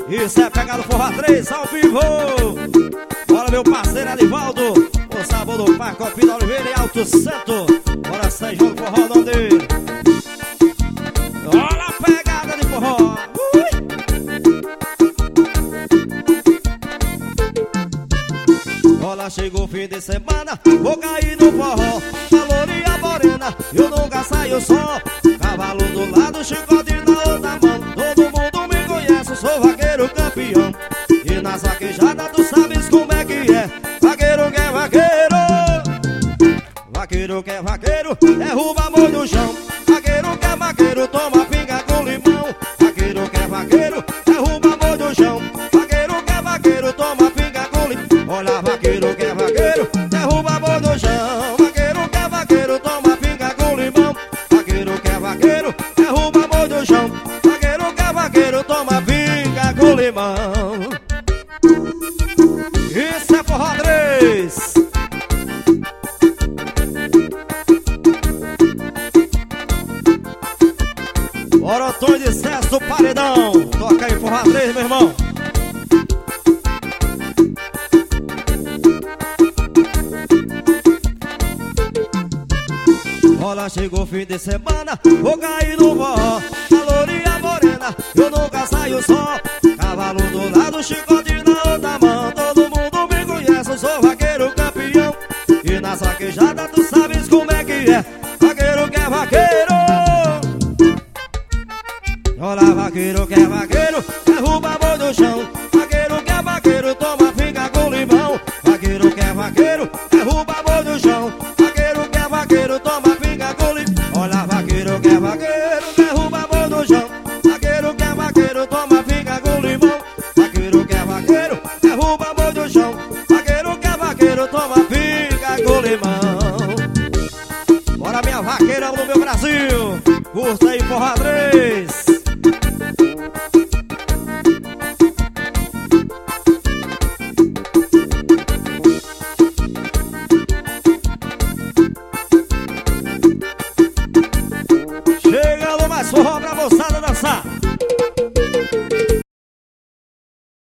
Isso é pegado Forró 3 ao vivo. Bora meu parceiro Alivaldo, o sabor do Parque Alpino Oliveira e Alto Santo. Bora São João do Forró, não dele. Olha a pegada de forró. Olha, chegou o fim de semana, vou cair no forró. Valoria morena, eu nunca saio só. Cavalo do lado, chicote na outra mão. Todo mundo me conhece, sou vaqueiro campeão. E nas vaquejadas tu sabes como é que é. Vaqueiro que é vaqueiro, vaqueiro que é vaqueiro, derruba amor no chão. Vaqueiro que é vaqueiro, toma pinga com limão. Vaqueiro que é vaqueiro, derruba amor no chão. Vaqueiro que é vaqueiro, toma pinga com limão. Olha, vaqueiro que é vaqueiro, derruba amor no chão. Vaqueiro que é vaqueiro, toma pinga com limão. Vaqueiro que é vaqueiro, derruba amor no chão. Vaqueiro que é vaqueiro, toma pinga com limão. Isso é Forró 3. Orotão de César do Paredão. Toca aí Forró 3, meu irmão. Olha, chegou o fim de semana, vou cair no forró. Valoria morena, eu nunca saio só. Cavalo do lado, chicote na outra mão. Todo mundo me conhece, eu sou vaqueiro campeão. E na saquejada tu sabes como é que é. Vaqueiro que é vaqueiro. Olha, vaqueiro que é vaqueiro, derruba amor no chão. Vaqueiro que é vaqueiro, toma pinga com limão. Vaqueiro que é vaqueiro, derruba amor no chão. Vaqueiro que é vaqueiro, toma pinga com limão. Olha, vaqueiro que é vaqueiro, derruba amor no chão. Vaqueiro que é vaqueiro, toma pinga com limão. Vaqueiro que é vaqueiro, derruba amor no chão. Vaqueiro que é vaqueiro, toma pinga com limão. Bora minha vaqueira do meu Brasil, curta aí Forró 3.